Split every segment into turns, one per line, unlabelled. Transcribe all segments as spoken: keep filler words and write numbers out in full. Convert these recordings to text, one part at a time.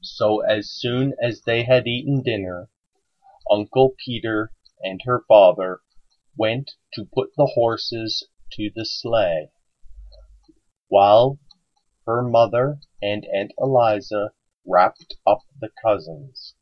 So as soon as they had eaten dinner, Uncle Peter and her father went to put the horses to the sleigh, while her mother and Aunt Eliza wrapped up the cousins.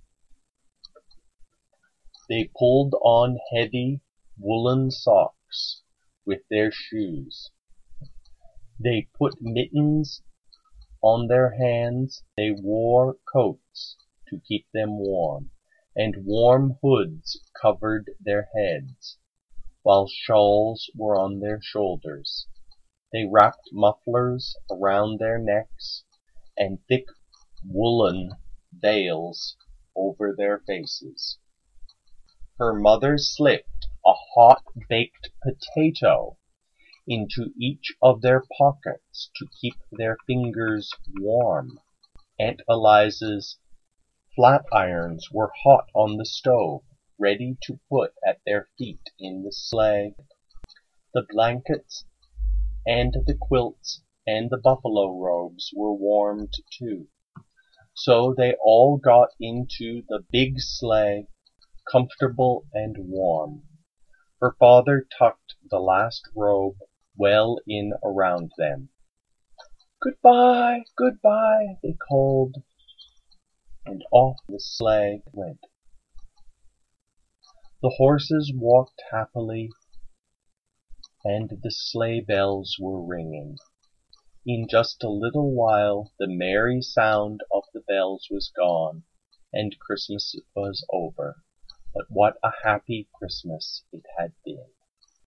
They pulled on heavy woolen socks with their shoes. They put mittens on their hands. They wore coats to keep them warm, and warm hoods covered their heads, while shawls were on their shoulders. They wrapped mufflers around their necks, and thick woolen veils over their faces. Her mother slipped a hot baked potato into each of their pockets to keep their fingers warm. Aunt Eliza's flat irons were hot on the stove, ready to put at their feet in the sleigh. The blankets and the quilts and the buffalo robes were warmed too. So they all got into the big sleigh, comfortable and warm. Her father tucked the last robe well in around them. "Goodbye, goodbye," they called, and off the sleigh went. The horses walked happily, and the sleigh bells were ringing. In just a little while the merry sound of the bells was gone, and Christmas was over. But what a happy Christmas it had been!